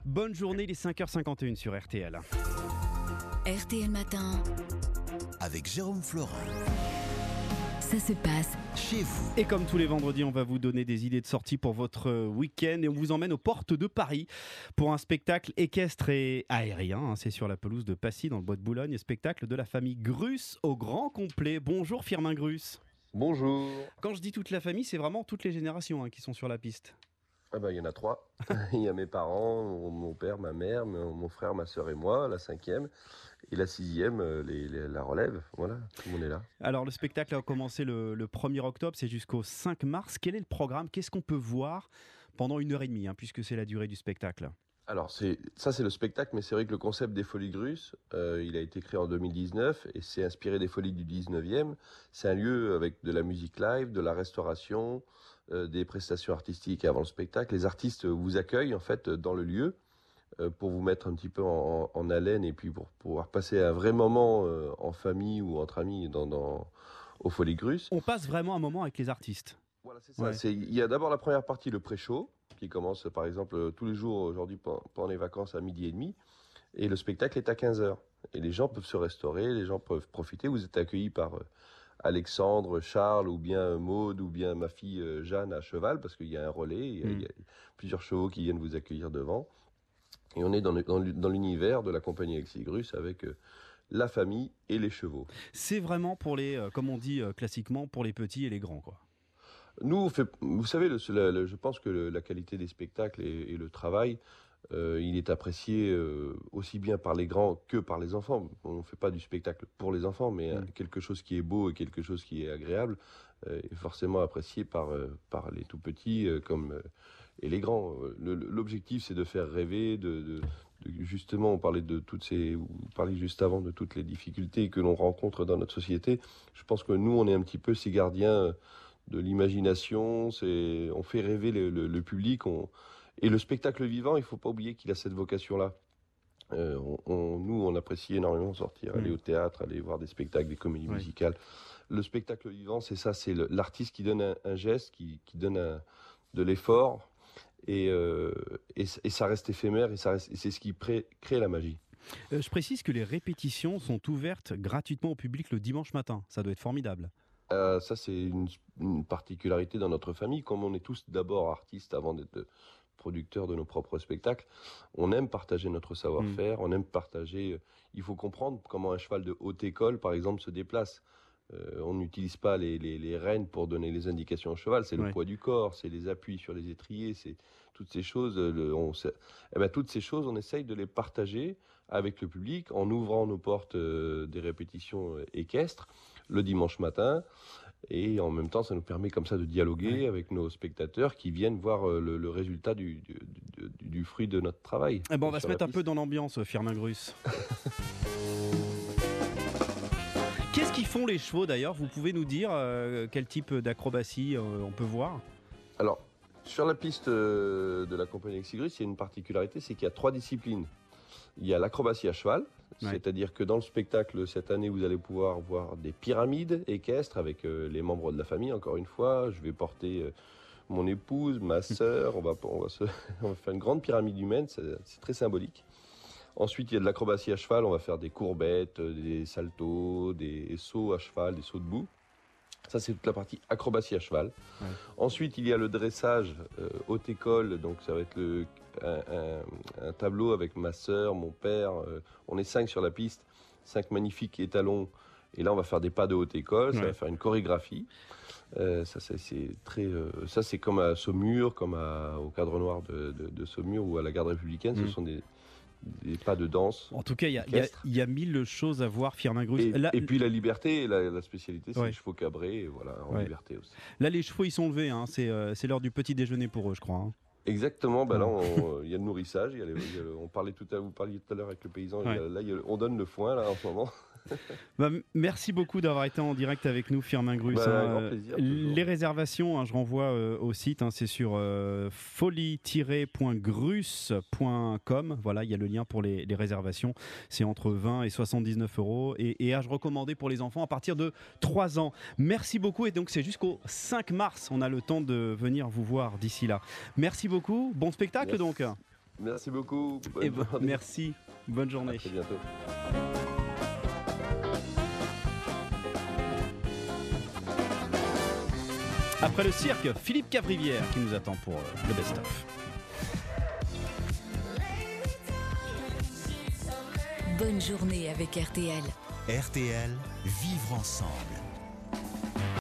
Bonne journée, il est 5h51 sur RTL. RTL Matin, avec Jérôme Florin, ça se passe chez vous. Et comme tous les vendredis, on va vous donner des idées de sortie pour votre week-end et on vous emmène aux portes de Paris pour un spectacle équestre et aérien. C'est sur la pelouse de Passy dans le bois de Boulogne, spectacle de la famille Grus au grand complet. Bonjour Firmin Grus. Bonjour. Quand je dis toute la famille, c'est vraiment toutes les générations qui sont sur la piste. Ah bah, il y en a 3. Il y a mes parents, mon père, ma mère, mon frère, ma sœur et moi, la 5e. Et la 6e, la relève. Voilà, tout le monde est là. Alors le spectacle a commencé le 1er octobre, c'est jusqu'au 5 mars. Quel est le programme ? Qu'est-ce qu'on peut voir pendant 1h30 puisque c'est la durée du spectacle ? Alors c'est le spectacle, mais c'est vrai que le concept des Folies Grus, il a été créé en 2019 et c'est inspiré des Folies du 19e. C'est un lieu avec de la musique live, de la restauration, des prestations artistiques avant le spectacle. Les artistes vous accueillent en fait dans le lieu pour vous mettre un petit peu en haleine et puis pour pouvoir passer un vrai moment en famille ou entre amis aux Folies Grus. On passe vraiment un moment avec les artistes. Voilà, c'est ça. Ouais. Il y a d'abord la première partie, le pré-show, qui commence par exemple tous les jours aujourd'hui pendant les vacances à 12h30. Et le spectacle est à 15h. Et les gens peuvent se restaurer, les gens peuvent profiter. Vous êtes accueillis par Alexandre, Charles, ou bien Maude, ou bien ma fille Jeanne à cheval, parce qu'il y a un relais, il y a plusieurs chevaux qui viennent vous accueillir devant. Et on est dans l'univers de la compagnie Alexis Grus avec la famille et les chevaux. C'est vraiment pour les, comme on dit classiquement, pour les petits et les grands, quoi. Nous, vous savez, je pense que la qualité des spectacles et le travail, il est apprécié aussi bien par les grands que par les enfants. On ne fait pas du spectacle pour les enfants, mais quelque chose qui est beau et quelque chose qui est agréable est forcément apprécié par les tout petits et les grands. L'objectif, c'est de faire rêver, justement, vous parliez juste avant de toutes les difficultés que l'on rencontre dans notre société. Je pense que nous, on est un petit peu ces gardiens de l'imagination, on fait rêver le public, et le spectacle vivant, il faut pas oublier qu'il a cette vocation-là. Nous, on apprécie énormément sortir, aller au théâtre, aller voir des spectacles, des comédies musicales. Le spectacle vivant, c'est ça, c'est l'artiste qui donne un geste, qui donne de l'effort, et ça reste éphémère, et c'est ce qui crée la magie. Je précise que les répétitions sont ouvertes gratuitement au public le dimanche matin. Ça doit être formidable. Ça, c'est une particularité dans notre famille. Comme on est tous d'abord artistes avant d'être producteurs de nos propres spectacles, on aime partager notre savoir-faire, on aime partager... il faut comprendre comment un cheval de haute école, par exemple, se déplace. On n'utilise pas les rênes pour donner les indications au cheval, c'est le poids du corps, c'est les appuis sur les étriers, c'est toutes ces choses. Toutes ces choses, on essaye de les partager avec le public en ouvrant nos portes des répétitions équestres le dimanche matin. Et en même temps, ça nous permet comme ça de dialoguer avec nos spectateurs qui viennent voir le résultat du fruit de notre travail. On va se mettre un peu dans l'ambiance, Firmin Grus. Qu'est-ce qu'ils font les chevaux d'ailleurs ? Vous pouvez nous dire quel type d'acrobatie on peut voir ? Alors, sur la piste de la compagnie Alexis Grus, il y a une particularité, c'est qu'il y a 3 disciplines. Il y a l'acrobatie à cheval, c'est-à-dire que dans le spectacle cette année, vous allez pouvoir voir des pyramides équestres avec les membres de la famille. Encore une fois, je vais porter mon épouse, ma sœur, on va faire une grande pyramide humaine, c'est très symbolique. Ensuite, il y a de l'acrobatie à cheval, on va faire des courbettes, des saltos, des sauts à cheval, des sauts debout. Ça, c'est toute la partie acrobatie à cheval. Ensuite, il y a le dressage haute école, donc ça va être un tableau avec ma sœur, mon père. On est 5 sur la piste, 5 magnifiques étalons. Et là, on va faire des pas de haute école, ça va faire une chorégraphie. Ça, c'est comme à Saumur, comme au cadre noir de Saumur ou à la garde républicaine. Ce sont des pas de danse. En tout cas, il y a 1000 choses à voir, Firmin Grus. Et puis la liberté, la spécialité, c'est les chevaux cabrés, et voilà, en liberté aussi. Là, les chevaux, ils sont levés, c'est l'heure du petit déjeuner pour eux, je crois. Exactement, là, il y a le nourrissage, vous parliez tout à l'heure avec le paysan, on donne le foin, là, en ce moment. Merci beaucoup d'avoir été en direct avec nous, Firmin Grus. Grand plaisir, les réservations, je renvoie au site, c'est sur folie-grus.com. Voilà, il y a le lien pour les réservations. C'est entre 20 et 79 €. Et âge recommandé pour les enfants à partir de 3 ans. Merci beaucoup. Et donc, c'est jusqu'au 5 mars. On a le temps de venir vous voir d'ici là. Merci beaucoup. Bon spectacle donc. Merci beaucoup. Et Bonne journée. merci, bonne À journée. très bientôt. Après le cirque, Philippe Cavrivière qui nous attend pour le best-of. Bonne journée avec RTL. RTL, vivre ensemble.